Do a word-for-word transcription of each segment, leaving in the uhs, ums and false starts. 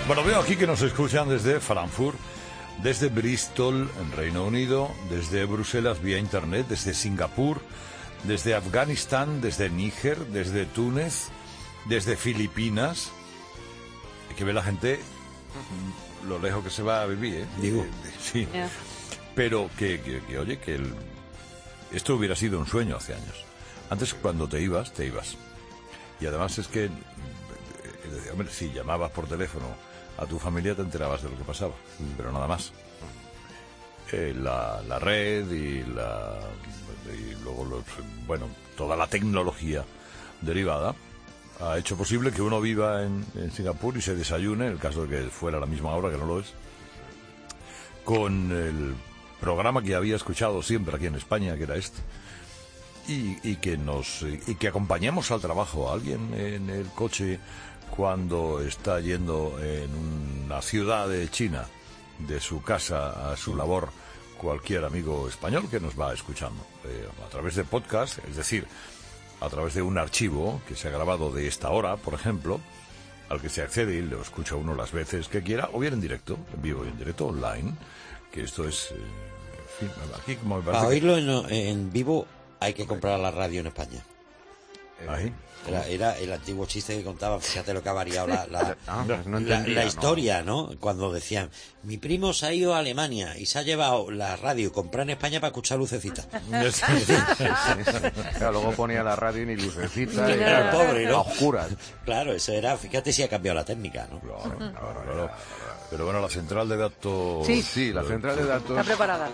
Bueno, veo aquí que nos escuchan desde Frankfurt, desde Bristol, en Reino Unido, desde Bruselas vía internet, desde Singapur, desde Afganistán, desde Níger, desde Túnez, desde Filipinas. Hay que ver la gente lo lejos que se va a vivir, ¿eh? Digo. Sí. Yeah. Pero que, que, que, oye, que el, esto hubiera sido un sueño hace años. Antes, cuando te ibas, te ibas. Y además es que, hombre, si llamabas por teléfono a tu familia te enterabas de lo que pasaba, pero nada más. Eh, la, la red y la y luego los, bueno, toda la tecnología derivada ha hecho posible que uno viva en, en Singapur y se desayune, en el caso de que fuera a la misma hora, que no lo es, con el programa que había escuchado siempre aquí en España, que era este, y, y que nos y que acompañemos al trabajo a alguien en el coche cuando está yendo en una ciudad de China de su casa a su labor, cualquier amigo español que nos va escuchando eh, a través de podcast, es decir, a través de un archivo que se ha grabado de esta hora, por ejemplo, al que se accede y lo escucha uno las veces que quiera, o bien en directo, en vivo y en directo, online, que esto es... Eh, en fin, aquí como me parece Para que... oírlo en, en vivo hay que comprar la radio en España. Ahí. Era, era el antiguo chiste que contaba, fíjate lo que ha variado la, la, ah, no la, entendía, la historia, ¿no? ¿no? Cuando decían, mi primo se ha ido a Alemania y se ha llevado la radio comprada en España para escuchar Lucecita. Sí, sí, sí. Claro, luego ponía la radio y ni Lucecita, y era pobre, ¿no? A oscuras. Claro, eso era, fíjate si ha cambiado la técnica, ¿no? Claro, claro, claro. Pero bueno, la central de datos... Sí, sí, la central de datos... Está preparada.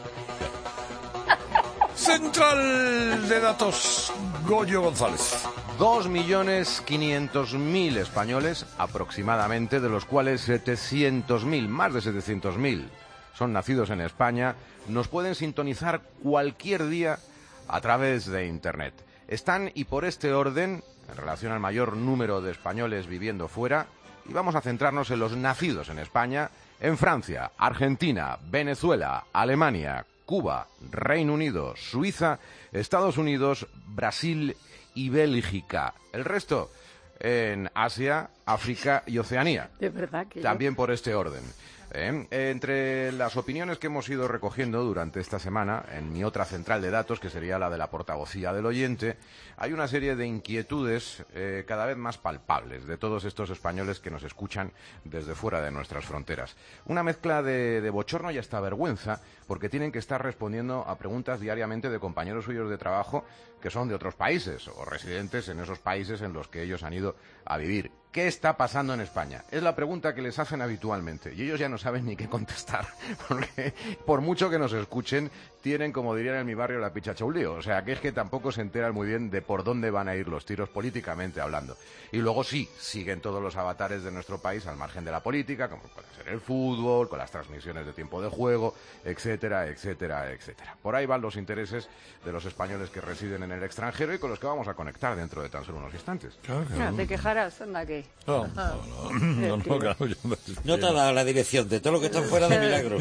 Central de datos, Goyo González. Dos millones quinientos mil españoles aproximadamente, de los cuales setecientos mil, más de setecientos mil, son nacidos en España, nos pueden sintonizar cualquier día a través de Internet. Están, y por este orden, en relación al mayor número de españoles viviendo fuera, y vamos a centrarnos en los nacidos en España, en Francia, Argentina, Venezuela, Alemania, Cuba, Reino Unido, Suiza, Estados Unidos, Brasil y Bélgica. El resto en Asia, África y Oceanía. Es verdad que también yo... por este orden. ¿Eh? Entre las opiniones que hemos ido recogiendo durante esta semana, en mi otra central de datos, que sería la de la portavocía del oyente, hay una serie de inquietudes eh, cada vez más palpables de todos estos españoles que nos escuchan desde fuera de nuestras fronteras. Una mezcla de, de bochorno y hasta vergüenza, porque tienen que estar respondiendo a preguntas diariamente de compañeros suyos de trabajo que son de otros países o residentes en esos países en los que ellos han ido a vivir. ¿Qué está pasando en España? Es la pregunta que les hacen habitualmente y ellos ya no saben ni qué contestar, porque por mucho que nos escuchen, tienen, como dirían en mi barrio, la pichacha un lío. O sea, que es que tampoco se enteran muy bien de por dónde van a ir los tiros políticamente hablando. Y luego sí, siguen todos los avatares de nuestro país al margen de la política, como puede ser el fútbol, con las transmisiones de tiempo de juego, etcétera, etcétera, etcétera. Por ahí van los intereses de los españoles que residen en el extranjero y con los que vamos a conectar dentro de tan solo unos instantes. Claro, claro. Te quejarás, anda que... No, no, no, no, no, claro, yo me... No te ha dado la dirección de todo lo que está fuera de Milagro.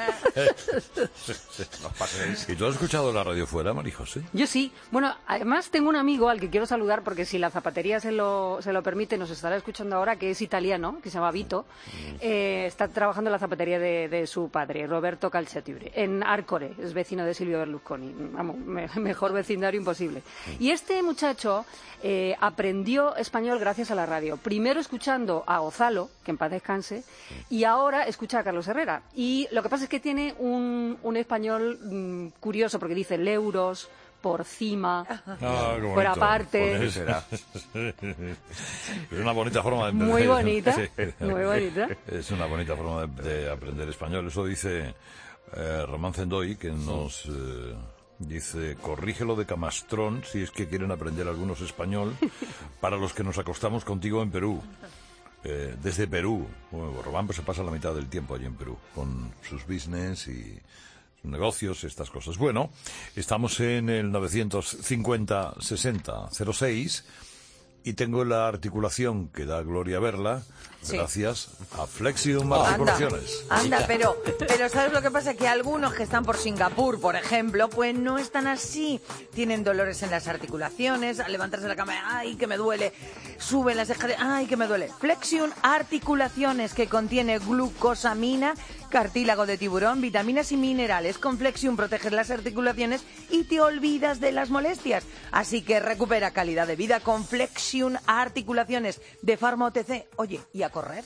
¿Y tú has escuchado la radio fuera, María José? Yo sí. Bueno, además tengo un amigo al que quiero saludar porque si la zapatería se lo, se lo permite, nos estará escuchando ahora, que es italiano, que se llama Vito. Eh, está trabajando en la zapatería de, de su padre, Roberto Calciaturi, en Arcore, es vecino de Silvio Berlusconi. Vamos, me, mejor vecindario imposible. Y este muchacho eh, aprendió español gracias a la radio. Primero escuchando a Ozalo, que en paz descanse, y ahora escucha a Carlos Herrera. Y lo que pasa es que tiene un, un español mmm, curioso, porque dice leuros, por cima, ah, por aparte. Es una bonita forma de muy bonita, muy bonita. Es una bonita forma de, de aprender español. Eso dice eh, Román Zendoy, que nos eh, dice, corrígelo de Camastrón si es que quieren aprender algunos español para los que nos acostamos contigo en Perú. Eh, desde Perú. Bueno, Román pues se pasa la mitad del tiempo allí en Perú con sus business y negocios, estas cosas. Bueno, estamos en el novecientos cincuenta sesenta cero seis y tengo la articulación que da gloria verla, sí, gracias a Flexium Articulaciones. Anda, anda, pero, pero ¿sabes lo que pasa? Que algunos que están por Singapur, por ejemplo, pues no están así. Tienen dolores en las articulaciones, al levantarse de la cama, ¡ay, que me duele! sube las escaleras. ¡Ay, que me duele! Flexion Articulaciones, que contiene glucosamina, cartílago de tiburón, vitaminas y minerales. Con Flexion proteges las articulaciones y te olvidas de las molestias. Así que recupera calidad de vida con Flexion Articulaciones de Pharma O T C. Oye, ¿y a correr?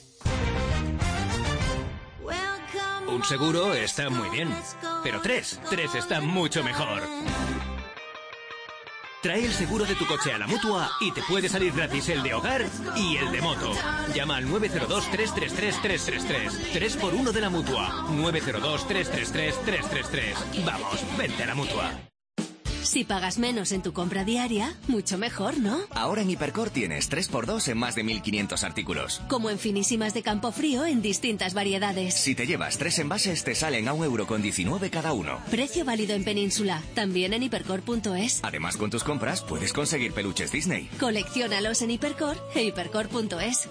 Un seguro está muy bien, pero tres, tres está mucho mejor. Trae el seguro de tu coche a la Mutua y te puede salir gratis el de hogar y el de moto. Llama al nueve cero dos, tres tres tres, tres tres tres. tres por uno de la Mutua. nueve cero dos, tres tres tres, tres tres tres. Vamos, vente a la Mutua. Si pagas menos en tu compra diaria, mucho mejor, ¿no? Ahora en Hipercor tienes tres por dos en más de mil quinientos artículos. Como en finísimas de Campofrío en distintas variedades. Si te llevas tres envases, te salen a un euro con diecinueve cada uno. Precio válido en Península, también en hipercor punto es. Además, con tus compras puedes conseguir peluches Disney. Colecciónalos en Hipercor e hipercor punto es.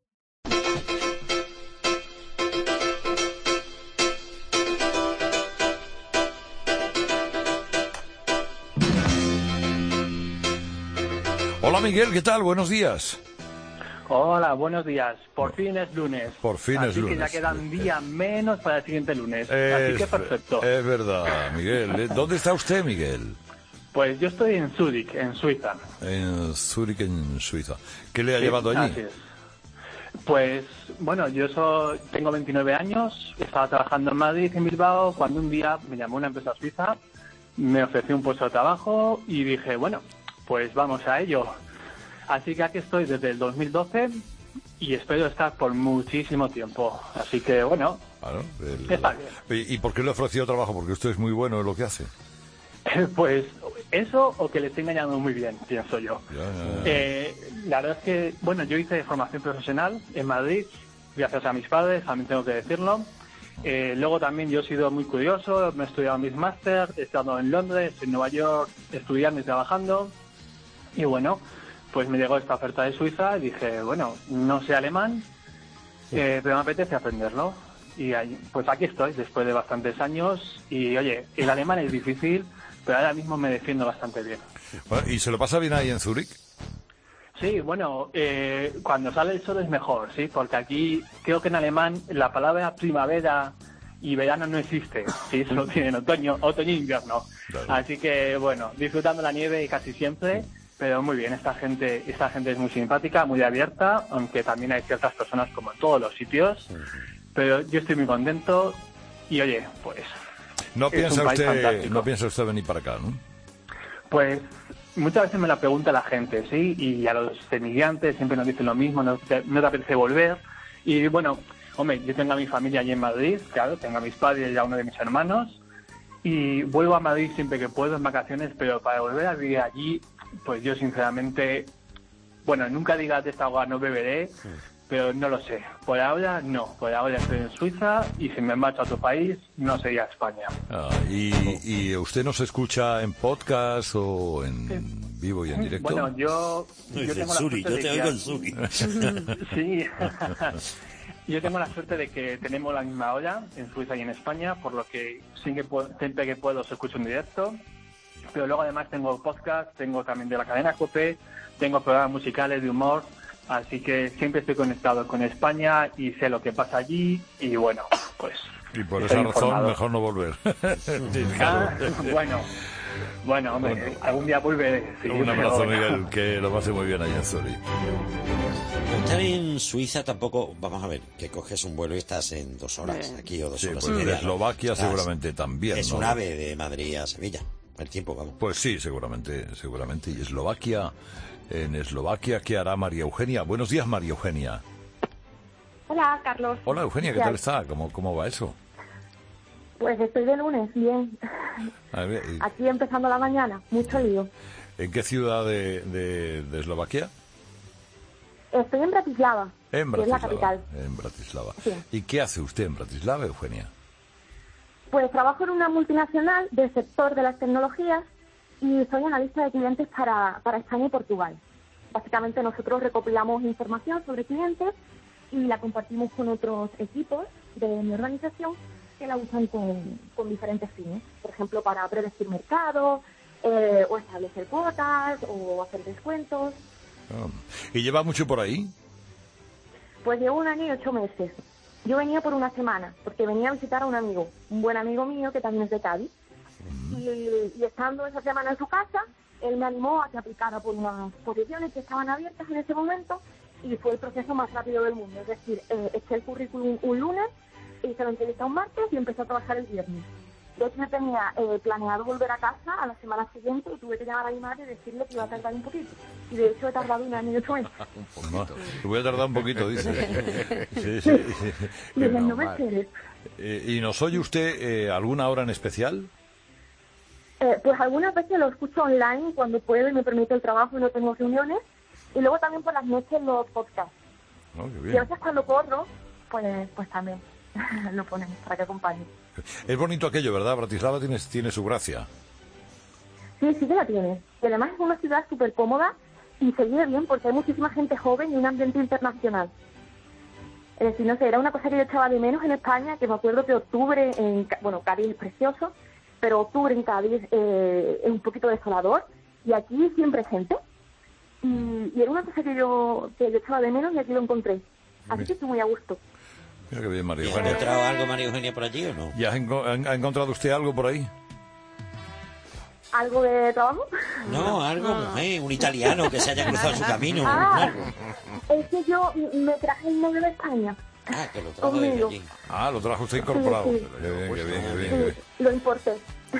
Hola Miguel, ¿qué tal? Buenos días. Hola, buenos días. Por fin es lunes. Por fin así es lunes. Así que ya queda un día menos para el siguiente lunes. Es, así que perfecto. Es verdad, Miguel. ¿Dónde está usted, Miguel? Pues yo estoy en Zúrich, en Suiza. En Zúrich, en Suiza. ¿Qué le ha Sí, llevado allí? Así es. Pues, bueno, yo soy, tengo veintinueve años, estaba trabajando en Madrid, en Bilbao, cuando un día me llamó una empresa suiza, me ofreció un puesto de trabajo y dije, bueno, pues vamos a ello. Así que aquí estoy desde el dos mil doce y espero estar por muchísimo tiempo. Así que, bueno, Claro, el- está bien. ¿Y y por qué le ofreció trabajo? Porque usted es muy bueno en lo que hace. Pues eso o que le estoy engañando muy bien, pienso yo. Ya, ya, ya. Eh, la verdad es que, bueno, yo hice formación profesional en Madrid, gracias a mis padres, también tengo que decirlo. Eh, luego también yo he sido muy curioso, me he estudiado mis máster, he estado en Londres, en Nueva York, estudiando y trabajando. Y bueno, pues me llegó esta oferta de Suiza y dije, bueno, no sé alemán, eh, pero me apetece aprenderlo. Y ahí, pues aquí estoy, después de bastantes años. Y oye, el alemán es difícil, pero ahora mismo me defiendo bastante bien. Bueno, ¿y se lo pasa bien ahí en Zúrich? Sí, bueno, eh, cuando sale el sol es mejor, sí, porque aquí creo que en alemán la palabra primavera y verano no existe, sí, solo tienen otoño, otoño e invierno. Claro. Así que, bueno, disfrutando la nieve casi siempre, pero muy bien, esta gente, esta gente es muy simpática, muy abierta, aunque también hay ciertas personas como en todos los sitios, pero yo estoy muy contento y oye, pues... No es piensa un país usted, fantástico. no piensa usted venir para acá, ¿no? Pues muchas veces me la pregunta la gente, ¿sí? Y a los emigrantes siempre nos dicen lo mismo, no te, no te apetece volver. Y bueno, hombre, yo tengo a mi familia allí en Madrid, claro, tengo a mis padres y a uno de mis hermanos. Y vuelvo a Madrid siempre que puedo en vacaciones, pero para volver a vivir allí, pues yo sinceramente, bueno, nunca digas de esta agua no beberé, pero no lo sé. Por ahora no, por ahora estoy en Suiza y si me marcho a otro país no sería España. Ah, y, ¿Y usted nos escucha en podcast o en vivo y en directo? Bueno, yo, yo Desde tengo la Zúrich, suerte yo de te que- oigo en Zúrich. Sí, yo tengo la suerte de que tenemos la misma hora en Suiza y en España, por lo que siempre, puedo- siempre que puedo os escucho en directo. Pero luego además tengo podcast, tengo también de la cadena COPE, tengo programas musicales de humor, así que siempre estoy conectado con España y sé lo que pasa allí y bueno, pues... Y por estoy esa razón informado. mejor no volver. Ah, bueno, bueno, hombre, algún día volveré. sí, Un abrazo, pero bueno. Miguel, que lo pase muy bien allá en Zúrich. Estar en Suiza tampoco, vamos a ver, que coges un vuelo y estás en dos horas aquí o dos Sí, horas pues y de media, ¿no? Eslovaquia Estás- seguramente también, Es ¿no? un ave de Madrid a Sevilla, el tiempo, vamos. Pues sí, seguramente, seguramente. Y Eslovaquia, en Eslovaquia, ¿qué hará María Eugenia? Buenos días, María Eugenia. Hola, Carlos. Hola, Eugenia, ¿qué Ya. tal está? ¿Cómo, cómo va eso? Pues estoy de lunes, bien. A ver, ¿y Aquí empezando la mañana, mucho lío. ¿en qué ciudad de, de, de Eslovaquia? Estoy en Bratislava, En que es la Bratislava. capital. En Bratislava. Sí. ¿Y qué hace usted en Bratislava, Eugenia? Pues trabajo en una multinacional del sector de las tecnologías y soy analista de clientes para, para España y Portugal. Básicamente nosotros recopilamos información sobre clientes y la compartimos con otros equipos de mi organización que la usan con, con diferentes fines. Por ejemplo, para predecir mercado, eh, o establecer cuotas, o hacer descuentos. Oh. ¿Y lleva mucho por ahí? Pues llevo un año y ocho meses. Yo venía por una semana, porque venía a visitar a un amigo, un buen amigo mío que también es de Cádiz. Mm. Y, y estando esa semana en su casa, él me animó a que aplicara por unas posiciones que estaban abiertas en ese momento y fue el proceso más rápido del mundo. Es decir, eh, eché el currículum un lunes, hice la entrevista un martes y empecé a trabajar el viernes. De hecho, yo tenía eh, planeado volver a casa a la semana siguiente y tuve que llamar a mi madre y decirle que iba a tardar un poquito. Y de hecho he tardado un año y ocho meses. Un poquito. No, voy a tardar un poquito, dice. Sí, sí. Y no me esperes. Eh, ¿Y nos oye usted eh, alguna hora en especial? Eh, pues algunas veces lo escucho online cuando puedo y me permite el trabajo y no tengo reuniones. Y luego también por las noches los podcasts. Oh, qué bien. Y a veces cuando corro, pues, pues también lo ponemos para que acompañe. Es bonito aquello, ¿verdad? Bratislava tiene, tiene su gracia. Sí, sí que la tiene. Y además es una ciudad súper cómoda y se vive bien porque hay muchísima gente joven y un ambiente internacional. Es decir, no sé, era una cosa que yo echaba de menos en España, que me acuerdo que octubre, en, bueno, Cádiz es precioso, pero octubre en Cádiz eh, es un poquito desolador y aquí siempre hay gente. Y, y era una cosa que yo, que yo echaba de menos y aquí lo encontré. Así que estoy muy a gusto. Mira qué bien, María ¿Ha Eugenia. encontrado algo, María Eugenia, por allí o no? ¿Ya ha, enco- ha encontrado usted algo por ahí? ¿Algo de trabajo? No, algo, mujer, un italiano que se haya cruzado su camino. Ah, algo. es que yo me traje el novio de España. Ah, que lo trajo de Conmigo. allí. Ah, lo trajo usted incorporado. Sí, sí. Qué bien, qué bien, qué bien, Sí, qué bien. lo importé.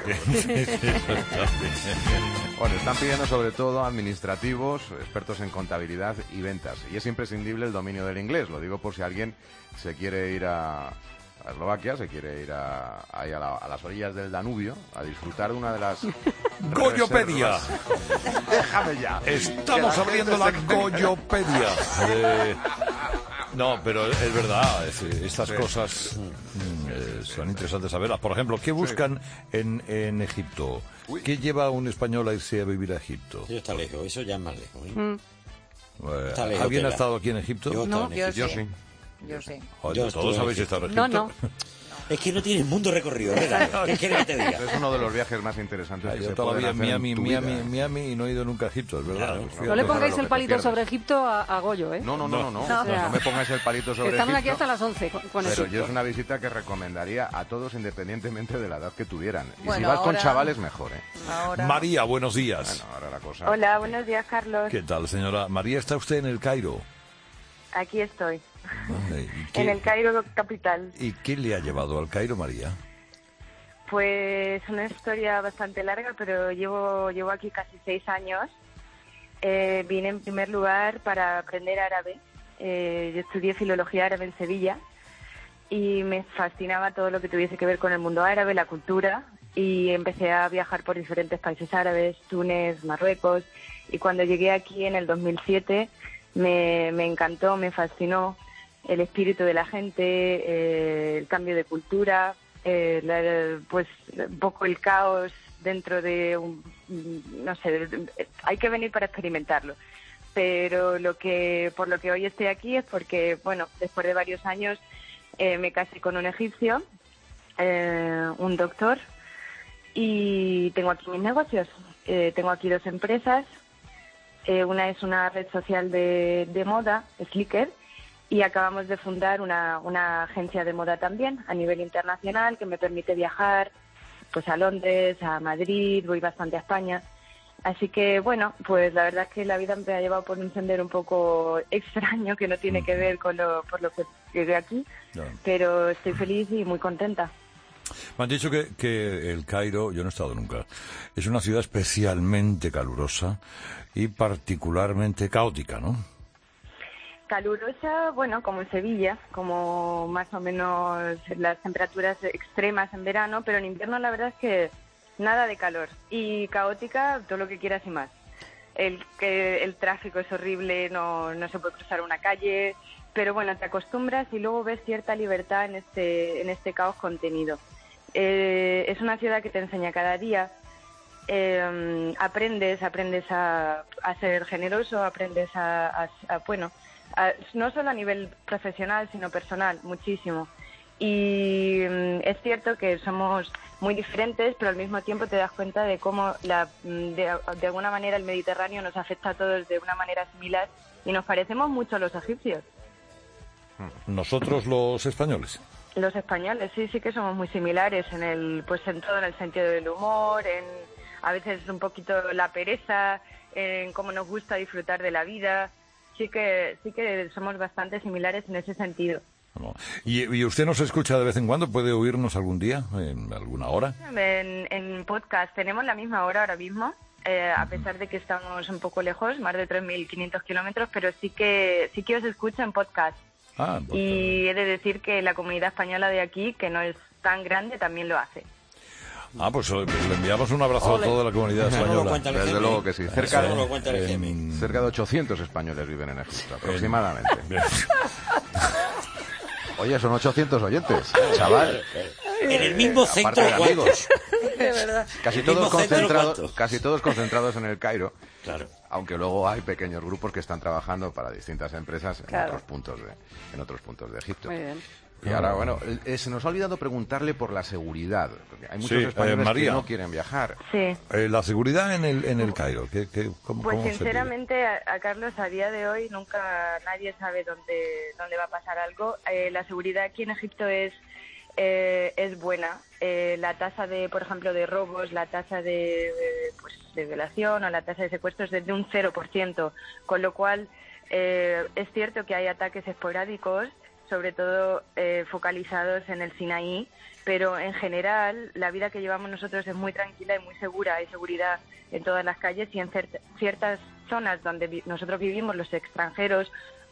Bueno, están pidiendo sobre todo administrativos, expertos en contabilidad y ventas. Y es imprescindible el dominio del inglés. Lo digo por si alguien se quiere ir a, a Eslovaquia, se quiere ir a, ahí a, la- a las orillas del Danubio a disfrutar de una de las... Goyopedia. reservas. Déjame ya. Estamos Que la abriendo gente la se entere. Goyopedia. Eh, no, pero es verdad, es- estas Sí. cosas mm, eh, son interesantes saberlas. Por ejemplo, ¿qué buscan en, en Egipto? ¿Qué lleva a un español a irse a vivir a Egipto? Eso está lejos, eso ya es más lejos. ¿eh? Mm. Eh, Está lejos, ¿Alguien ha tela. estado aquí en Egipto? Yo he estado No, en yo Egipto. Yo sí. Yo sé. Joder, Yo ¿todos estuve en habéis Egipto. estado en Egipto? No, no. Es que no tiene el mundo recorrido, ¿verdad? ¿Qué quieres que te diga? Es uno de los viajes más interesantes Ay, que yo se todavía pueden en hacer Miami, en tu Miami, vida. Miami y no he ido nunca a Egipto, es verdad. Claro. Fíjate. No le Fíjate pongáis lo el que te palito pierdes. sobre Egipto a, a Goyo, ¿eh? No, no, no, no, no. No, No, o sea, me pongáis el palito sobre Estamos aquí Egipto. hasta las once con, con Pero Egipto. yo es una visita que recomendaría a todos independientemente de la edad que tuvieran. Y si Bueno, vas con ahora- chavales, mejor, ¿eh? Ahora... María, buenos días. Bueno, ahora la cosa... Hola, buenos días, Carlos. ¿Qué tal, señora? María, ¿está usted en el Cairo? Aquí estoy, Vale, ¿y qué, en el Cairo capital. ¿Y qué le ha llevado al Cairo, María? Pues una historia bastante larga, pero llevo, llevo aquí casi seis años. Eh, vine en primer lugar para aprender árabe. Eh, yo estudié filología árabe en Sevilla y me fascinaba todo lo que tuviese que ver con el mundo árabe, la cultura, y empecé a viajar por diferentes países árabes, Túnez, Marruecos, y cuando llegué aquí en el dos mil siete me, me encantó, me fascinó el espíritu de la gente, eh, el cambio de cultura, eh, la- pues un poco el caos dentro de un, no sé, hay que venir para experimentarlo. Pero lo que por lo que hoy estoy aquí es porque, bueno, después de varios años eh, me casé con un egipcio, eh, un doctor, y tengo aquí mis negocios. Eh, tengo aquí dos empresas. Eh, una es una red social de, de moda, Slicker, y acabamos de fundar una, una agencia de moda también a nivel internacional que me permite viajar pues a Londres, a Madrid, voy bastante a España. Así que, bueno, pues la verdad es que la vida me ha llevado por un sendero un poco extraño que no tiene que ver con lo, por lo que llegué aquí, No. pero estoy feliz y muy contenta. Me han dicho que, que el Cairo, yo no he estado nunca, es una ciudad especialmente calurosa y particularmente caótica, ¿no? Calurosa, bueno, como en Sevilla, como más o menos las temperaturas extremas en verano, pero en invierno la verdad es que nada de calor. Y caótica, todo lo que quieras y más. El que el tráfico es horrible, no, no se puede cruzar una calle, pero bueno, te acostumbras y luego ves cierta libertad en este, en este caos contenido. Eh, es una ciudad que te enseña cada día. Eh, aprendes, aprendes a, a ser generoso, aprendes a, a- a, bueno, a- no solo a nivel profesional, sino personal, muchísimo. Y mm, es cierto que somos muy diferentes, pero al mismo tiempo te das cuenta de cómo la, de, de alguna manera el Mediterráneo nos afecta a todos de una manera similar y nos parecemos mucho a los egipcios. Nosotros los españoles. Los españoles sí, sí que somos muy similares en el, pues en todo, en el sentido del humor, en a veces un poquito la pereza, en cómo nos gusta disfrutar de la vida. Sí que sí que somos bastante similares en ese sentido. ¿Y, ¿Y usted nos escucha de vez en cuando? ¿Puede oírnos algún día, en alguna hora? En, en podcast tenemos la misma hora ahora mismo, eh, a pesar de que estamos un poco lejos, más de tres mil quinientos kilómetros, pero sí que sí que os escucho en podcast. Ah, pues, y he de decir que la comunidad española de aquí, que no es tan grande, también lo hace. Ah, pues, pues le enviamos un abrazo Ole. a toda la comunidad española. No Desde luego que sí. Cerca de, no eh, cerca de ochocientos españoles viven en Egipto, aproximadamente. Oye, son ochocientos oyentes, chaval. En el mismo centro, amigos. De verdad. Casi todos concentrados, casi todos concentrados en el Cairo. Claro. Aunque luego hay pequeños grupos que están trabajando para distintas empresas en claro. otros puntos de en otros puntos de Egipto. Muy bien. Y ahora, bueno, eh, se nos ha olvidado preguntarle por la seguridad, porque hay muchos sí, españoles eh, María, que no quieren viajar. Sí. Eh, la seguridad en el en el Cairo, ¿qué, qué, cómo, pues cómo sinceramente, a, a Carlos, a día de hoy nunca nadie sabe dónde dónde va a pasar algo. Eh, la seguridad aquí en Egipto es eh, es buena. Eh, la tasa de, por ejemplo, de robos, la tasa de, de, pues, de violación o la tasa de secuestros es de un cero por ciento, con lo cual eh, es cierto que hay ataques esporádicos, sobre todo eh, focalizados en el Sinaí, pero en general la vida que llevamos nosotros es muy tranquila y muy segura. Hay seguridad en todas las calles y en cert- ciertas zonas donde vi- nosotros vivimos, los extranjeros,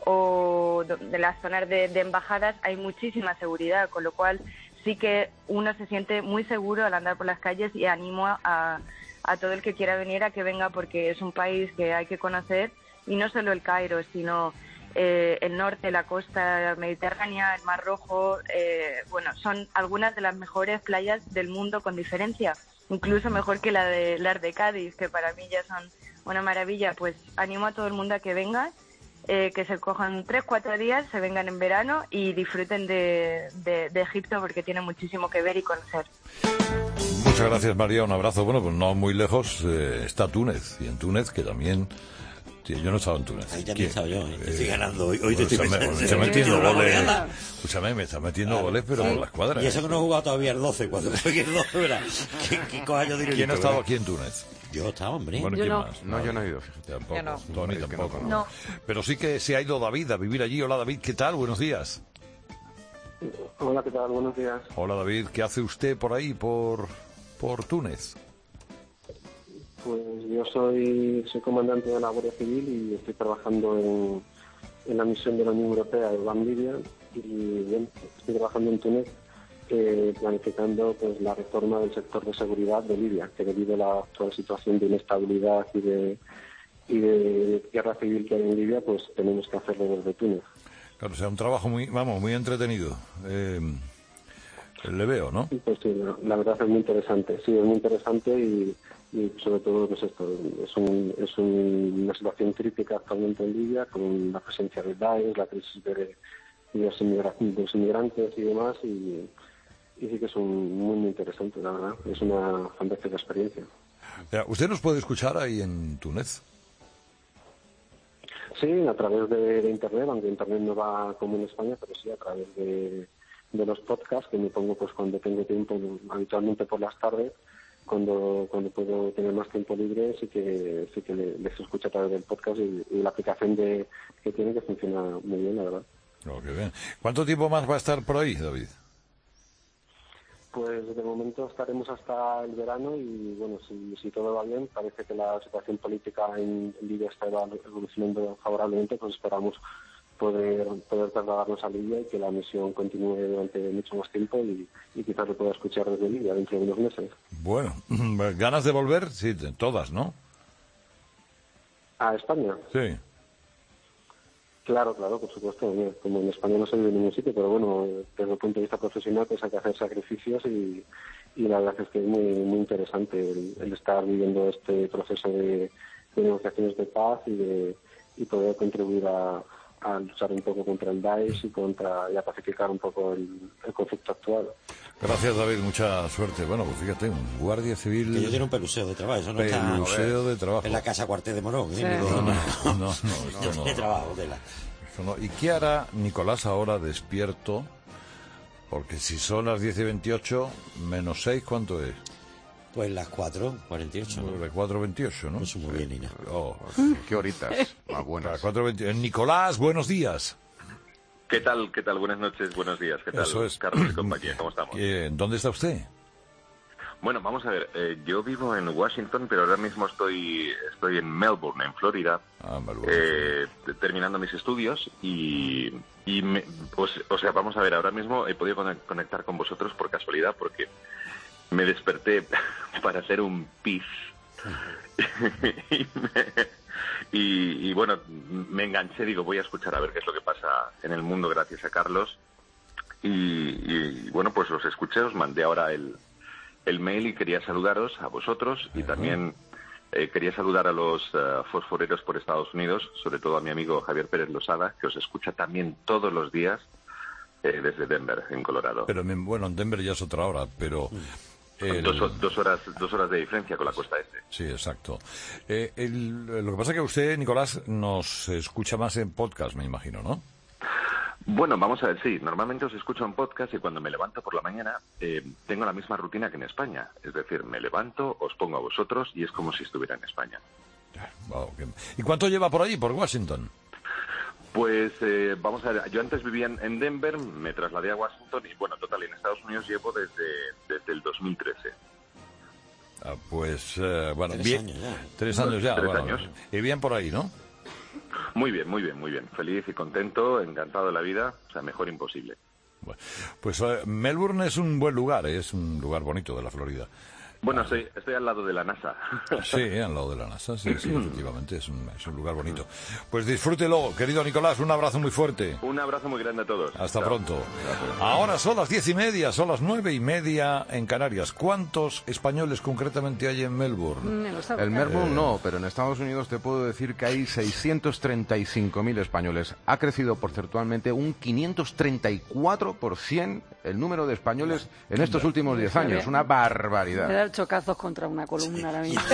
o de las zonas de, de embajadas, hay muchísima seguridad, con lo cual sí que uno se siente muy seguro al andar por las calles y animo a, a todo el que quiera venir a que venga, porque es un país que hay que conocer, y no solo el Cairo, sino Eh, el norte, la costa mediterránea, el Mar Rojo, eh, bueno, son algunas de las mejores playas del mundo con diferencia, incluso mejor que la de las de Cádiz, que para mí ya son una maravilla. Pues animo a todo el mundo a que venga, eh, que se cojan tres, cuatro días, se vengan en verano y disfruten de, de, de Egipto, porque tiene muchísimo que ver y conocer. Muchas gracias, María, un abrazo. Bueno, pues no muy lejos eh, está Túnez, y en Túnez, que también... Sí, yo no estaba en Túnez. Ahí también estaba yo, ¿eh? Estoy ganando. Hoy, hoy bueno, te estoy me, metiendo, me está metiendo goles. Escúchame, me está metiendo claro. goles, pero sí. por la escuadra. Y eso que no he jugado todavía el doce, cuando fue el doce, ¿verdad? ¿Qué, qué coño diré? ¿Quién ha estado aquí en Túnez? Yo estaba, hombre. Bueno, yo ¿quién no. más? No, yo no he ido, fíjate. Tampoco. Yo no. Tony tampoco. No. no. Pero sí que se ha ido David a vivir allí. Hola, David, ¿qué tal? Buenos días. Hola, ¿qué tal? Buenos días. Hola, David, ¿qué hace usted por ahí, por, por Túnez? Pues yo soy, soy comandante de la Guardia Civil y estoy trabajando en, en la misión de la Unión Europea de Ban Libia, y bien, estoy trabajando en Túnez eh, planificando pues la reforma del sector de seguridad de Libia, que debido a la actual situación de inestabilidad y de, y de guerra civil que hay en Libia, pues tenemos que hacerlo desde Túnez. Claro, o sea, un trabajo muy, vamos, muy entretenido. Eh, le veo, ¿no? Pues sí, la verdad es muy interesante, sí, es muy interesante y... y sobre todo pues esto es, un, es un, una situación crítica actualmente en Libia, con la presencia de Daesh, la crisis de, de, los, inmigra- de los inmigrantes y demás, y, y sí que es un, muy, muy interesante, la verdad, es una fantástica experiencia. ¿Usted nos puede escuchar ahí en Túnez? Sí, a través de, de Internet, aunque Internet no va como en España, pero sí a través de, de los podcasts, que me pongo pues cuando tengo tiempo, habitualmente por las tardes, cuando cuando puedo tener más tiempo libre, sí que sí que les escucho a través del podcast y, y la aplicación de que tiene, que funciona muy bien, la verdad. Oh, qué bien. ¿Cuánto tiempo más va a estar por ahí, David? Pues de momento estaremos hasta el verano y bueno, si, si todo va bien, parece que la situación política en, en Libia está evolucionando favorablemente, pues esperamos poder poder trasladarnos a Libia y que la misión continúe durante mucho más tiempo y, y quizás lo pueda escuchar desde Libia dentro de unos meses. Bueno, ¿ganas de volver? Sí, todas, ¿no? ¿A España? Sí. Claro, claro, por supuesto. Como en España no se vive en ningún sitio, pero bueno, desde el punto de vista profesional pues hay que hacer sacrificios y, y la verdad es que es muy muy interesante el, el estar viviendo este proceso de, de negociaciones de paz y de y poder contribuir a a luchar un poco contra el Daesh y contra y a pacificar un poco el, el conflicto actual. Gracias, David, mucha suerte. Bueno, pues fíjate, un guardia civil... Que yo tiene un peluseo de trabajo, eso no está... Peluseo de trabajo. En la casa Cuartel de Morón. Sí. ¿eh? No, no, no, no, esto no. De trabajo, de la... Esto no. ¿Y qué hará Nicolás ahora despierto? Porque si son las diez y veintiocho, menos seis, ¿cuánto es? Pues las cuatro cuarenta y ocho, ¿no? Las cuatro veintiocho, ¿no? Eso muy bien, Nina. Oh. ¿Qué horitas más buenas? Las cuatro veintiocho. Nicolás, buenos días. ¿Qué tal? ¿Qué tal? Buenas noches, buenos días. ¿Qué tal, Eso es. Carlos y compañía? ¿Cómo estamos? Eh, ¿Dónde está usted? Bueno, vamos a ver. Eh, yo vivo en Washington, pero ahora mismo estoy estoy en Melbourne, en Florida, ah, Melbourne, eh, terminando mis estudios y, y me, pues, o sea, vamos a ver, ahora mismo he podido conectar con vosotros por casualidad porque me desperté para hacer un pis. y, me, y, y bueno, me enganché, digo, voy a escuchar a ver qué es lo que pasa en el mundo gracias a Carlos. Y, y bueno, pues los escuché, os mandé ahora el... el mail y quería saludaros a vosotros y también eh, quería saludar a los uh, fosforeros por Estados Unidos, sobre todo a mi amigo Javier Pérez Losada, que os escucha también todos los días eh, desde Denver, en Colorado. Pero bueno, en Denver ya es otra hora, pero... El... Dos, dos, horas, dos horas de diferencia con la costa este. Sí, exacto. Eh, el, lo que pasa es que usted, Nicolás, nos escucha más en podcast, me imagino, ¿no? Bueno, vamos a ver, sí, normalmente os escucho en podcast y cuando me levanto por la mañana eh, tengo la misma rutina que en España. Es decir, me levanto, os pongo a vosotros y es como si estuviera en España. Wow, qué... ¿Y cuánto lleva por allí, por Washington? Pues eh, vamos a ver, yo antes vivía en, en Denver, me trasladé a Washington y bueno, total, en Estados Unidos llevo desde, desde el dos mil trece. Ah, pues, eh, bueno, tres bien. Años ya. Tres años ya. Tres bueno, años. Y bien por ahí, ¿no? Muy bien, muy bien, muy bien. Feliz y contento, encantado de la vida, o sea, mejor imposible. Bueno, pues eh, Melbourne es un buen lugar, ¿eh? Es un lugar bonito de la Florida. Bueno, estoy, estoy al lado de la NASA. Sí, al lado de la NASA, sí, sí, efectivamente, es un, es un lugar bonito. Pues disfrútelo, querido Nicolás, un abrazo muy fuerte. Un abrazo muy grande a todos. Hasta Chao. pronto. Ahora son las diez y media, son las nueve y media en Canarias. ¿Cuántos españoles concretamente hay en Melbourne? En Melbourne eh... no, pero en Estados Unidos te puedo decir que hay seiscientos treinta y cinco mil españoles. Ha crecido porcentualmente un quinientos treinta y cuatro por ciento el número de españoles en estos últimos diez años. Una barbaridad. Me da chocazos contra una columna ahora mismo.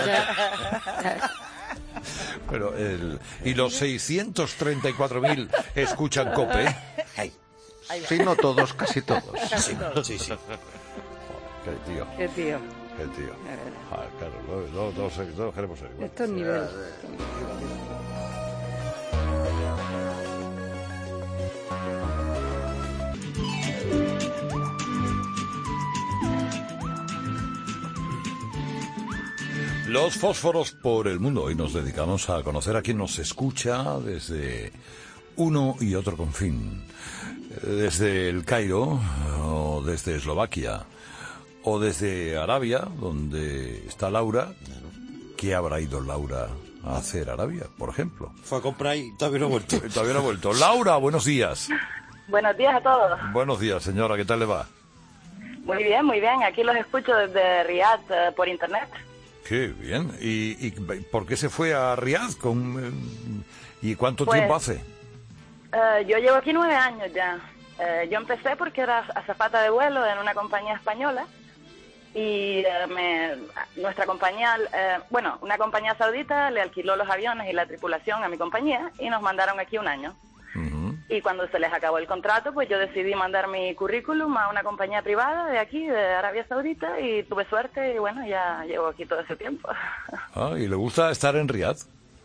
Pero el, y los seiscientos treinta y cuatro mil escuchan COPE. Sí, no todos, casi todos. Sí, sí, sí. Qué tío. Qué tío. Qué tío. Ah, claro, no, no, no, no, no queremos ser igual. Esto es nivel. Los fósforos por el mundo. Hoy nos dedicamos a conocer a quien nos escucha desde uno y otro confín. Desde el Cairo, o desde Eslovaquia, o desde Arabia, donde está Laura. ¿Qué habrá ido Laura a hacer a Arabia, por ejemplo? Fue a comprar y todavía no ha vuelto. Todavía no ha vuelto. Laura, buenos días. Buenos días a todos. Buenos días, señora. ¿Qué tal le va? Muy bien, muy bien. Aquí los escucho desde Riyadh eh, por internet. Qué bien. ¿Y, y por qué se fue a Riyadh? Con, eh, ¿Y cuánto pues, tiempo hace? Uh, yo llevo aquí nueve años ya. Uh, yo empecé porque era azafata de vuelo en una compañía española y uh, me, nuestra compañía, uh, bueno, una compañía saudita le alquiló los aviones y la tripulación a mi compañía y nos mandaron aquí un año. Uh-huh. Y cuando se les acabó el contrato, pues yo decidí mandar mi currículum a una compañía privada de aquí, de Arabia Saudita, y tuve suerte y bueno, ya llevo aquí todo ese tiempo. Ah, ¿y le gusta estar en Riyadh?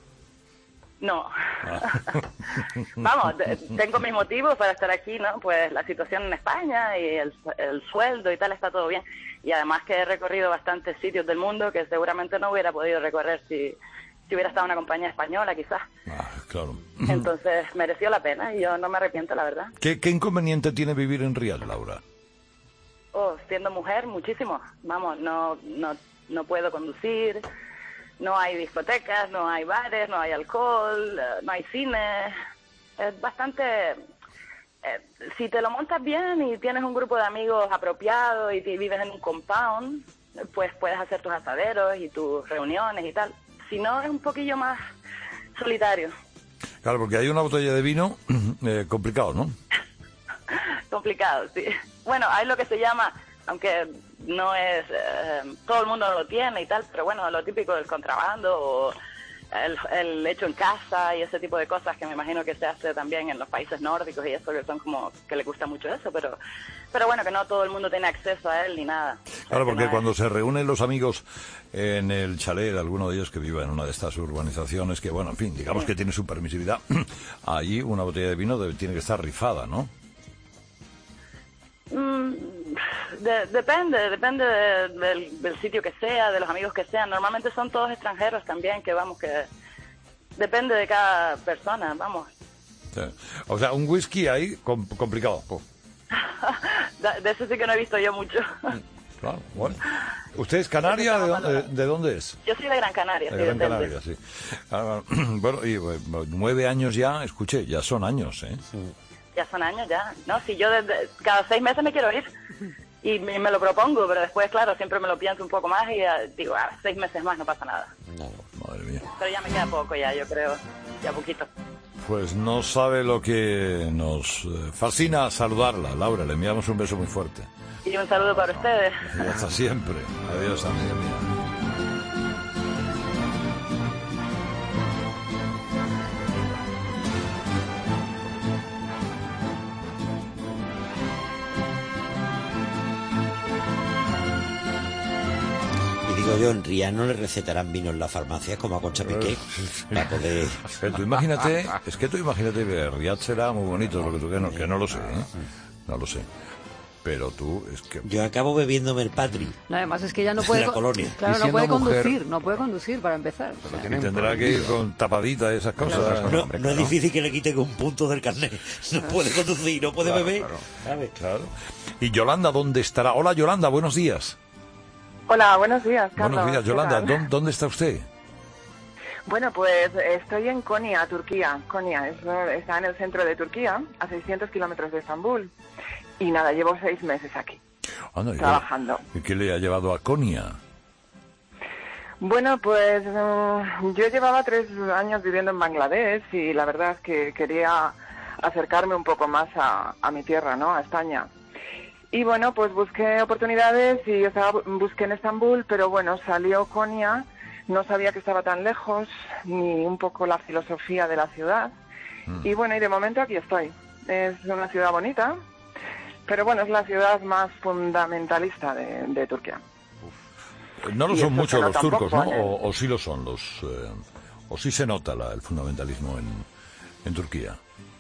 No. Ah. Vamos, tengo mis motivos para estar aquí, ¿no? Pues la situación en España y el, el sueldo y tal está todo bien. Y además que he recorrido bastantes sitios del mundo que seguramente no hubiera podido recorrer si, si hubiera estado en una compañía española, quizás. Ah, claro. Entonces mereció la pena y yo no me arrepiento, la verdad. ¿Qué, qué inconveniente tiene vivir en Riyadh, Laura? Oh, siendo mujer, muchísimo. Vamos, no, no, no puedo conducir. No hay discotecas, no hay bares, no hay alcohol, no hay cine. Es bastante... Eh, si te lo montas bien y tienes un grupo de amigos apropiado y te vives en un compound, pues puedes hacer tus asaderos y tus reuniones y tal. Si no, es un poquillo más solitario. Claro, porque hay una botella de vino eh, complicado, ¿no? Complicado, sí. Bueno, hay lo que se llama, aunque no es, eh, todo el mundo no lo tiene y tal, pero bueno, lo típico del contrabando o el, el hecho en casa y ese tipo de cosas que me imagino que se hace también en los países nórdicos y eso, que son como, que le gusta mucho eso, pero pero bueno, que no todo el mundo tiene acceso a él ni nada. Claro, porque no cuando es... se reúnen los amigos en el chalet, alguno de ellos que viva en una de estas urbanizaciones, que bueno, en fin, digamos sí. que tiene su permisividad, allí una botella de vino debe, tiene que estar rifada, ¿no? Mm, de, depende, depende de, del, del sitio que sea, de los amigos que sean. Normalmente son todos extranjeros también, que vamos, que depende de cada persona, vamos. Sí. O sea, un whisky ahí com- complicado. de, de eso sí que no he visto yo mucho. Claro, bueno. ¿Usted es canaria? ¿De dónde, de dónde es? Yo soy de Gran Canaria. De Gran Canaria, sí. Ah, bueno, y bueno, nueve años ya, escuché, ya son años, ¿eh? Sí. Ya son años, ya. No, si yo desde, cada seis meses me quiero ir y me, me lo propongo, pero después, claro, siempre me lo pienso un poco más y uh, digo, ah, seis meses más no pasa nada. No, madre mía. Pero ya me queda poco ya, yo creo, ya poquito. Pues no sabe lo que nos fascina saludarla, Laura, le enviamos un beso muy fuerte. Y un saludo para ustedes. Y hasta siempre. Adiós, amiga mía. Digo yo, en Ría no le recetarán vino en las farmacias como a Concha Piqué para poder... Eh, tú imagínate, es que tú imagínate que Riad será muy bonito, lo que tú que no, que no lo sé, ¿eh? No lo sé. Pero tú, es que... Yo acabo bebiéndome el Patri. No, además es que ya no puede... la colonia. Claro, no puede mujer, conducir, no puede conducir para empezar. O sea, y tendrá que ir con tapadita esas cosas. No, no, no es difícil que le quiten un punto del carnet. No puede conducir, no puede claro, beber. Claro. ¿Sabes? Claro. Y Yolanda, ¿dónde estará? Hola, Yolanda, buenos días. Hola, buenos días, Carlos. Buenos días, Yolanda. ¿Dónde, ¿Dónde está usted? Bueno, pues estoy en Konya, Turquía. Konya es, está en el centro de Turquía, a seiscientos kilómetros de Estambul. Y nada, llevo seis meses aquí, Anda, trabajando. ¿Y qué le ha llevado a Konya? Bueno, pues um, yo llevaba tres años viviendo en Bangladesh y la verdad es que quería acercarme un poco más a, a mi tierra, ¿no? A España. Y bueno, pues busqué oportunidades y estaba, busqué en Estambul, pero bueno, salió Konya, no sabía que estaba tan lejos, ni un poco la filosofía de la ciudad. Mm. Y bueno, y de momento aquí estoy. Es una ciudad bonita, pero bueno, es la ciudad más fundamentalista de, de Turquía. Uf. No lo son mucho los turcos, ¿no? O, o sí lo son los... Eh, o sí se nota la, el fundamentalismo en, en Turquía.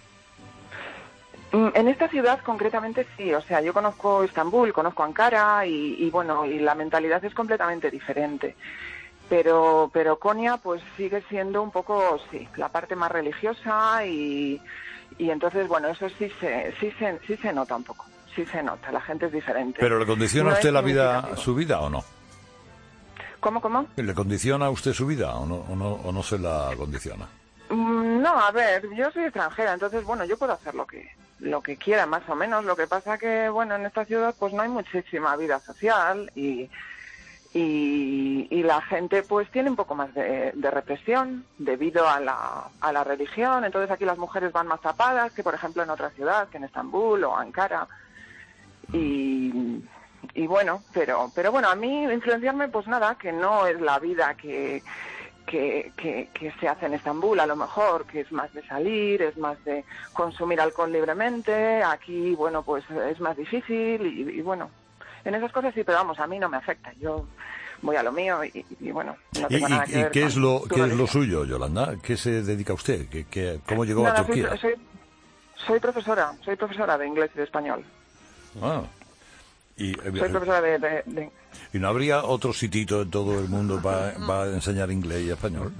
En esta ciudad concretamente sí, o sea, yo conozco Estambul, conozco Ankara y, y bueno, y la mentalidad es completamente diferente. Pero pero Konya pues sigue siendo un poco, sí, la parte más religiosa y, y entonces, bueno, eso sí se, sí se sí se nota un poco, sí se nota, la gente es diferente. ¿Pero le condiciona a usted la vida, su vida o no? ¿Cómo, cómo? ¿Le condiciona a usted su vida o no, o no, o no se la condiciona? No, a ver, yo soy extranjera, entonces, bueno, yo puedo hacer lo que lo que quiera, más o menos. Lo que pasa que, bueno, en esta ciudad pues no hay muchísima vida social y, y, y la gente pues tiene un poco más de, de represión debido a la, a la religión. Entonces aquí las mujeres van más tapadas que, por ejemplo, en otra ciudad, que en Estambul o Ankara. Y, y bueno, pero, pero bueno, a mí influenciarme pues nada, que no es la vida que... Que, que, que se hace en Estambul, a lo mejor, que es más de salir, es más de consumir alcohol libremente. Aquí, bueno, pues es más difícil y, y bueno, en esas cosas sí, pero vamos, a mí no me afecta. Yo voy a lo mío y, y bueno, no tengo ¿Y, nada que y ver qué con es lo qué es lo religión. suyo, Yolanda? ¿Qué se dedica usted? ¿Qué, qué, ¿Cómo llegó Nada, a Turquía? Soy, soy, soy profesora, soy profesora de inglés y de español. Ah. Y, soy profesora de... de, de... ¿Y no habría otro sitito en todo el mundo para, para enseñar inglés y español?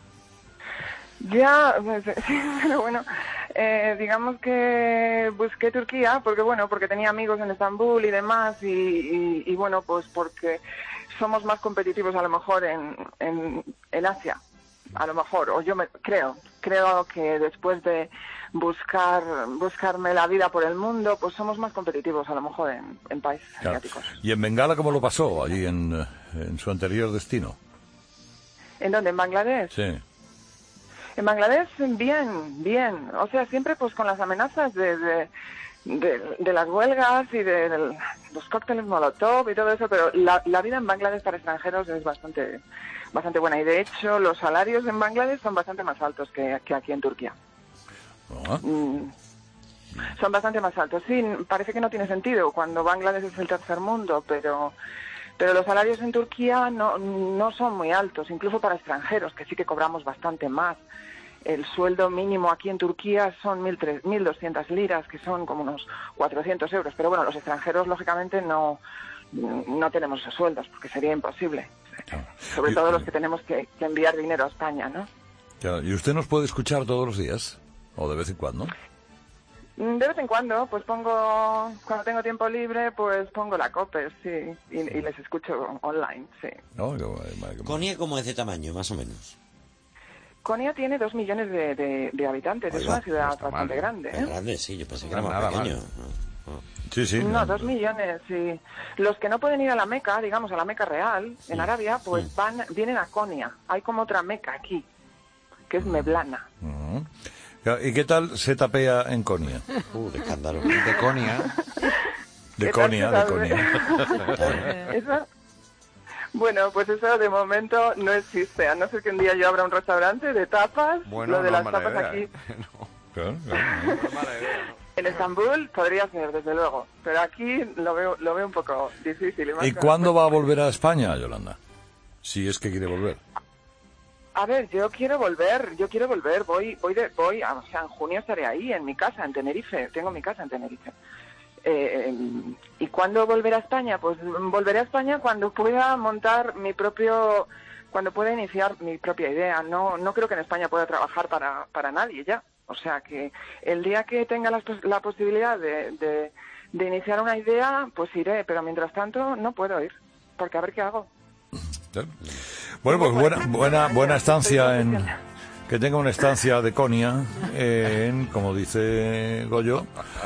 Ya, pero bueno, eh, digamos que busqué Turquía porque, bueno, porque tenía amigos en Estambul y demás y, y, y bueno, pues porque somos más competitivos a lo mejor en, en, en Asia, a lo mejor, o yo me creo, creo que después de buscar buscarme la vida por el mundo, pues somos más competitivos a lo mejor en, en países claro. asiáticos. ¿Y en Bengala cómo lo pasó, allí en, en su anterior destino? ¿En dónde? ¿En Bangladesh? Sí. En Bangladesh, bien, bien. O sea, siempre pues con las amenazas de, de, de, de las huelgas y de, de los cócteles Molotov y todo eso, pero la, la vida en Bangladesh para extranjeros es bastante bastante buena. Y de hecho, los salarios en Bangladesh son bastante más altos que, que aquí en Turquía. ¿Ah? Mm, son bastante más altos. Sí, parece que no tiene sentido cuando Bangladesh es el tercer mundo, pero... Pero los salarios en Turquía no, no son muy altos, incluso para extranjeros, que sí que cobramos bastante más. El sueldo mínimo aquí en Turquía son mil doscientas liras, que son como unos cuatrocientos euros. Pero bueno, los extranjeros, lógicamente, no, no tenemos esos sueldos, porque sería imposible. Sobre todo los que tenemos que, que enviar dinero a España, ¿no? Claro. ¿Y usted nos puede escuchar todos los días? ¿O de vez en cuando? De vez en cuando, pues pongo, cuando tengo tiempo libre, pues pongo la COPE, sí, y, y les escucho online, sí. No, qué bueno, qué ¿Konya cómo es de tamaño, más o menos? Konya tiene dos millones de, de, de habitantes, Ahí es va, una ciudad no está bastante mal. grande, Es ¿eh? grande, sí, yo pensé que No, era más nada pequeño. mal. Sí, sí. No, dos millones, sí. Los que no pueden ir a la Meca, digamos, a la Meca real, en Arabia, pues van, vienen a Konya. Hay como otra Meca aquí, que es Meblana. Uh-huh. ¿Y qué tal se tapea en Konya? Uh, de escándalo. De Konya. De ¿Qué Konya, tal de se Konya. Eso, bueno, pues eso de momento no existe, a no ser que un día yo abra un restaurante de tapas, Bueno, lo de no las es mala tapas idea, aquí. ¿eh? No, Claro, claro. no es mala idea, ¿no? En Estambul podría ser, desde luego, pero aquí lo veo, lo veo un poco difícil. Y, más ¿Y con- cuándo va a volver a España, Yolanda? Si es que quiere volver. A ver, yo quiero volver, yo quiero volver, voy, voy, de, voy, a- o sea, en junio estaré ahí, en mi casa, en Tenerife, tengo mi casa en Tenerife. Eh, ¿Y cuándo volver a España? Pues volveré a España cuando pueda montar mi propio, cuando pueda iniciar mi propia idea. No, no creo que en España pueda trabajar para, para nadie ya. O sea que el día que tenga la, pos- la posibilidad de, de, de iniciar una idea, pues iré, pero mientras tanto no puedo ir, porque a ver qué hago. Claro. Bueno, pues buena, buena, buena estancia en... Que tenga una estancia de Konya, en, como dice Goyo,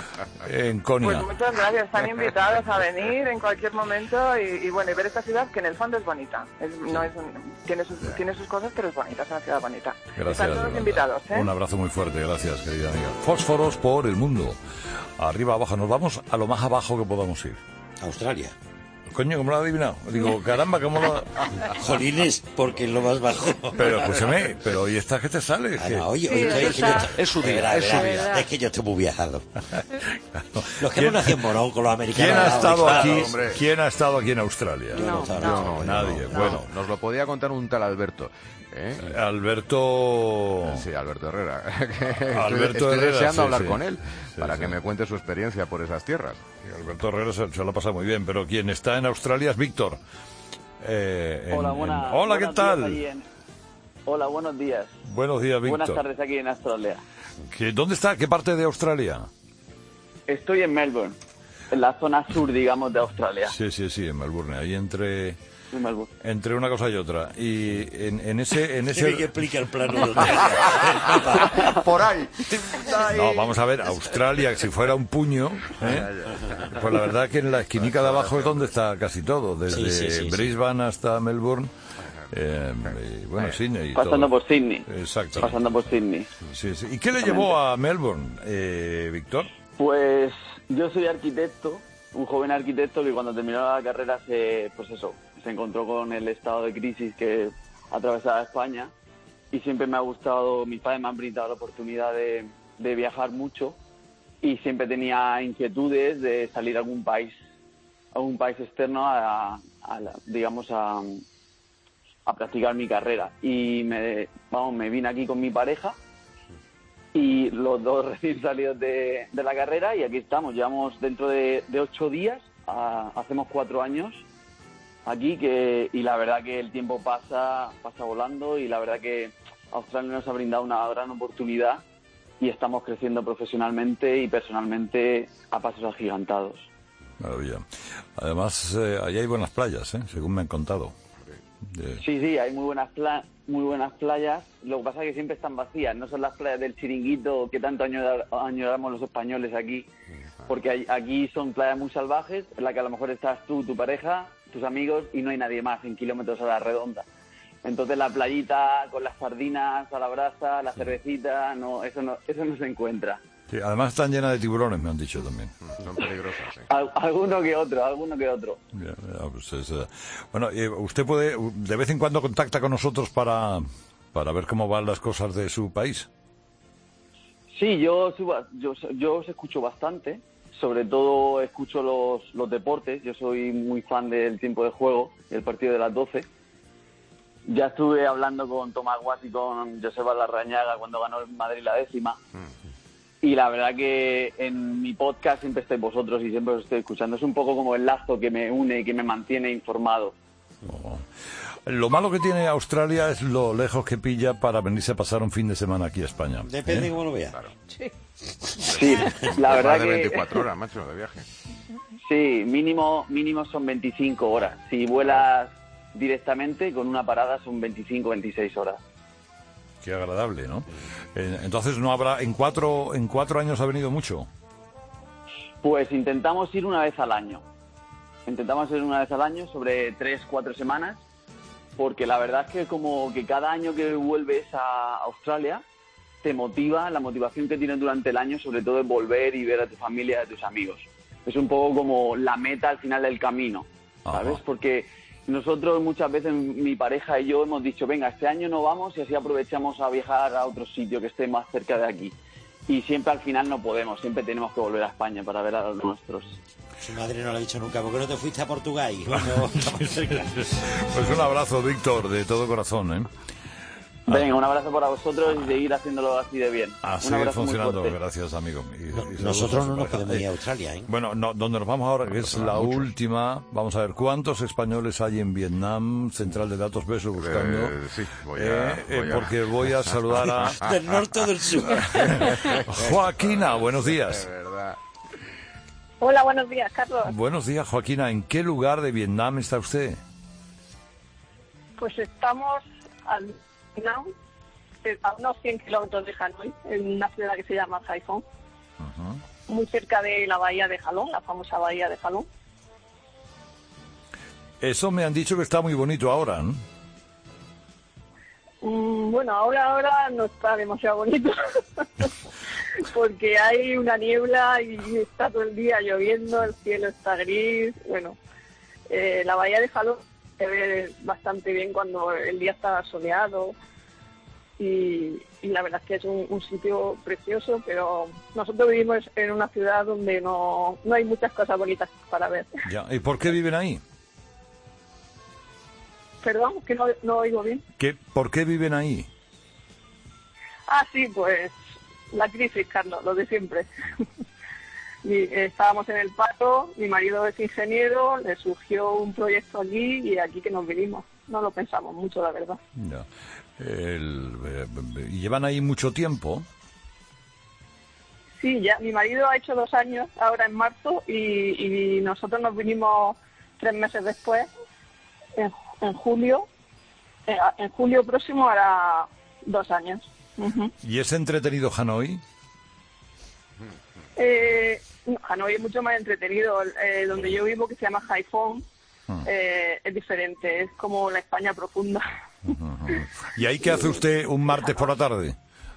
en Konya. Pues muchas gracias, están invitados a venir en cualquier momento y, y bueno, y ver esta ciudad que en el fondo es bonita. Es, no es un- tiene, sus, tiene sus cosas, pero es bonita, es una ciudad bonita. Gracias, Están todos Yolanda. invitados, ¿eh? Un abrazo muy fuerte, gracias, querida amiga. Fósforos por el mundo. Arriba, abajo, nos vamos a lo más abajo que podamos ir. Australia. Coño, ¿cómo lo ha adivinado? Digo, caramba, ¿cómo lo...? Jolines, porque es lo más bajo. Pero escúchame, pero hoy estás que te sale. Ah, que- no, oye, Sí, oye, eso es que yo está. estoy- Es su día, verá, es su verá, día. Es que yo estoy muy viajado. Los que ¿Quién- hemos nacido en Morón con los americanos. ¿Quién ha al lado, estado claro, aquí? hombre. ¿Quién ha estado aquí en Australia? Yo no, No, estaba, no. estaba. No, Nadie. no, Bueno, no. Nos lo podía contar un tal Alberto. ¿eh? Alberto... Sí, Alberto Herrera. Que estoy- Alberto estoy Herrera, deseando sí, hablar sí. con él Sí, para sí. que me cuente su experiencia por esas tierras. Sí, Alberto Herrera se, se lo ha pasado muy bien, pero quien está en Australia es Víctor. Eh, en- Hola, en- buena- Hola, ¿qué buenos tal? días allí en- Hola, buenos días. Buenos días, Víctor. Buenas tardes aquí en Australia. ¿Qué- ¿Dónde está? ¿Qué parte de Australia? Estoy en Melbourne, en la zona sur, digamos, de Australia. Sí, sí, sí, en Melbourne, ahí entre En Melbourne. entre una cosa y otra. Y en, en ese en Tiene que ese explicar el plano del mapa. Por ahí. No, vamos a ver, Australia, si fuera un puño, ¿eh? Pues la verdad que en la esquinica de abajo es donde está casi todo, desde Sí, sí, sí, sí. Brisbane hasta Melbourne, eh, y bueno, Sydney y Pasando todo. por Sydney. Exacto. Pasando por Sydney. Sí, sí. ¿Y qué le llevó a Melbourne, eh, Víctor? Pues yo soy arquitecto, un joven arquitecto que cuando terminó la carrera se, pues eso, se encontró con el estado de crisis que atravesaba España y siempre me ha gustado, mis padres me han brindado la oportunidad de, de viajar mucho y siempre tenía inquietudes de salir a algún país, a un país externo a, a la- digamos a, a practicar mi carrera y me, vamos, me vine aquí con mi pareja y los dos recién salidos de, de la carrera y aquí estamos, llevamos dentro de, de ocho días, a- hacemos cuatro años aquí que y la verdad que el tiempo pasa pasa volando y la verdad que Australia nos ha brindado una gran oportunidad y estamos creciendo profesionalmente y personalmente a pasos agigantados. Maravilla. Además, eh, allí hay buenas playas, ¿eh? Según me han contado. De- Sí, sí, hay muy buenas pla- muy buenas playas. Lo que pasa es que siempre están vacías. No son las playas del Chiringuito que tanto añora- añoramos los españoles aquí. Porque hay- aquí son playas muy salvajes, en las que a lo mejor estás tú, tu pareja, tus amigos y no hay nadie más en kilómetros a la redonda. Entonces la playita con las sardinas a la brasa, la cervecita, no, eso no, eso no se encuentra. Sí, además están llenas de tiburones, me han dicho también. Son peligrosas, sí. Al, alguno que otro, alguno que otro. Ya, ya, pues es, eh, bueno, eh, usted puede, de vez en cuando contacta con nosotros para, para ver cómo van las cosas de su país. Sí, yo, subo- yo, yo os escucho bastante, sobre todo escucho los, los deportes, yo soy muy fan del tiempo de juego y el partido de las doce. Ya estuve hablando con Tomás Guas y con Joseba Larrañaga cuando ganó el Madrid la décima. Y la verdad que en mi podcast siempre estáis vosotros y siempre os estoy escuchando. Es un poco como el lazo que me une y que me mantiene informado. Oh. Lo malo que tiene Australia es lo lejos que pilla para venirse a pasar un fin de semana aquí a España. Depende ¿Eh? cómo lo veas. Claro. Sí. Sí, la verdad Más de que... veinticuatro horas, macho, de viaje. Sí, mínimo, mínimo son veinticinco horas. Si vuelas directamente, con una parada son veinticinco, veintiséis horas. Qué agradable, ¿no? Eh, entonces no habrá, en cuatro, en cuatro años ha venido mucho. Pues intentamos ir una vez al año. Intentamos ir una vez al año sobre tres, cuatro semanas, porque la verdad es que como que cada año que vuelves a Australia te motiva, la motivación que tienes durante el año, sobre todo es volver y ver a tu familia, a tus amigos. Es un poco como la meta al final del camino, ¿sabes? Ajá. Porque nosotros muchas veces, mi pareja y yo, hemos dicho, venga, este año no vamos y así aprovechamos a viajar a otro sitio que esté más cerca de aquí. Y siempre al final no podemos, siempre tenemos que volver a España para ver a los nuestros. Su madre no le ha dicho nunca, ¿por qué no te fuiste a Portugal? hijo? No, estamos cerca. Pues un abrazo, Víctor, de todo corazón, ¿eh? Venga, un abrazo para vosotros y seguir haciéndolo así de bien. A Un seguir abrazo muy funcionando, fuerte. gracias, amigo. Y- y saludos Nosotros a su no nos pareja. podemos ir a Eh, Australia, ¿eh? Bueno, no, donde nos vamos ahora, que es la mucho. última, vamos a ver, ¿cuántos españoles hay en Vietnam? Central de Datos, beso buscando. Eh, sí, voy a- Eh, eh, voy a- porque voy a saludar a Del norte o del sur. Joaquina, buenos días. De verdad. Hola, buenos días, Carlos. Buenos días, Joaquina. ¿En qué lugar de Vietnam está usted? Pues estamos al Vietnam, a unos cien kilómetros de Hanoi, en una ciudad que se llama Haiphong, muy cerca de la bahía de Halong, la famosa bahía de Halong. Eso me han dicho que está muy bonito ahora, ¿no? Mm, bueno, ahora ahora no está demasiado bonito, porque hay una niebla y está todo el día lloviendo, el cielo está gris. Bueno, eh, la bahía de Halong se ve bastante bien cuando el día está soleado. Y, y la verdad es que es un, un sitio precioso, pero nosotros vivimos en una ciudad donde no, no hay muchas cosas bonitas para ver. Ya. ¿Y por qué viven ahí? Perdón, que no, no oigo bien. ¿Qué, ¿Por qué viven ahí? Ah, sí, pues la crisis, Carlos, lo de siempre. Mi- estábamos en el paro, mi marido es ingeniero, le surgió un proyecto allí y aquí que nos vinimos. No lo pensamos mucho, la verdad. Ya. El, eh, ¿Y llevan ahí mucho tiempo? Sí, ya mi marido ha hecho dos años ahora en marzo y, y nosotros nos vinimos tres meses después, en, en julio. Eh, En julio próximo hará dos años. Ujú. ¿Y es entretenido Hanoi? Eh, no, Hanoi es mucho más entretenido. Eh, donde yo vivo, que se llama Haiphong, eh, es diferente, es como la España profunda. ¿Y ahí qué hace usted un martes por la tarde?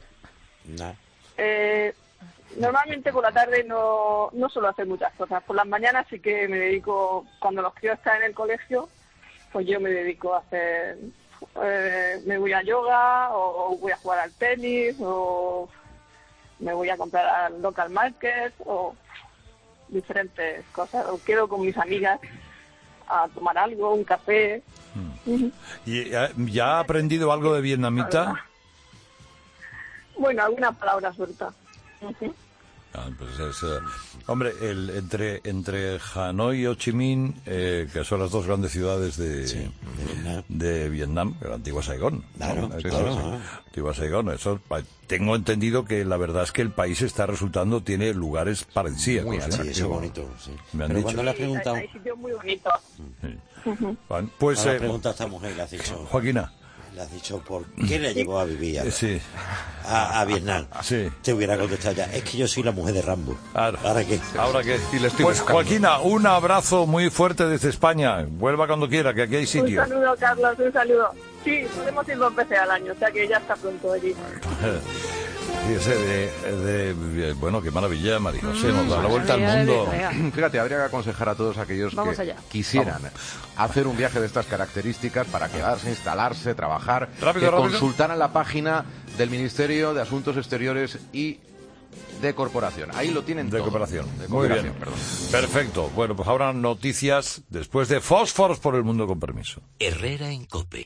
Eh, normalmente por la tarde no, no suelo hacer muchas cosas. Por las mañanas sí que me dedico, cuando los críos están en el colegio, pues yo me dedico a hacer, eh, me voy a yoga o, o voy a jugar al tenis o me voy a comprar al local market o diferentes cosas. O quedo con mis amigas a tomar algo, un café. Ujú. ¿Y eh, ya ha aprendido algo de vietnamita? Bueno, alguna palabra suelta. Ujú. Ah, pues es, eh, hombre, el, entre, entre Hanoi y Ho Chi Minh, eh, que son las dos grandes ciudades de, de Vietnam, la antigua Saigón. Claro, ¿no? claro, Eso, sí. claro. Antigua Saigón. Eso, pa- tengo entendido que la verdad es que el país está resultando, tiene lugares paradisíacos. Muy ¿eh? sí, eso es bonito, sí. Me han Pero dicho. cuando le has Hay, preguntado, hay sitios muy bonitos. Ujú. Bueno, pues, cuando le eh, has preguntado a esta mujer, le has dicho, Joaquina. le has dicho por qué le llevó a vivir a, Eh, sí. a, a Vietnam. Sí. Te hubiera contestado ya, es que yo soy la mujer de Rambo. Claro. ¿Ahora qué? ¿Ahora qué? Y le estoy Pues buscando. Joaquina, un abrazo muy fuerte desde España. Vuelva cuando quiera, que aquí hay Un sitio. saludo, Carlos, un saludo. Sí, podemos ir dos veces al año, o sea que ya está pronto allí. Fíjese, de, de, de, bueno, qué maravilla, María José, nos da la vuelta al mundo. Fíjate, habría que aconsejar a todos aquellos Vamos que allá. quisieran Vamos. hacer un viaje de estas características para quedarse, instalarse, trabajar, Rápido, que rápido. consultaran la página del Ministerio de Asuntos Exteriores y de Corporación. Ahí lo tienen De todo. cooperación. De Muy cooperación, bien. perdón. Perfecto. Bueno, pues ahora noticias después de Fósforos por el mundo con permiso. Herrera en COPE.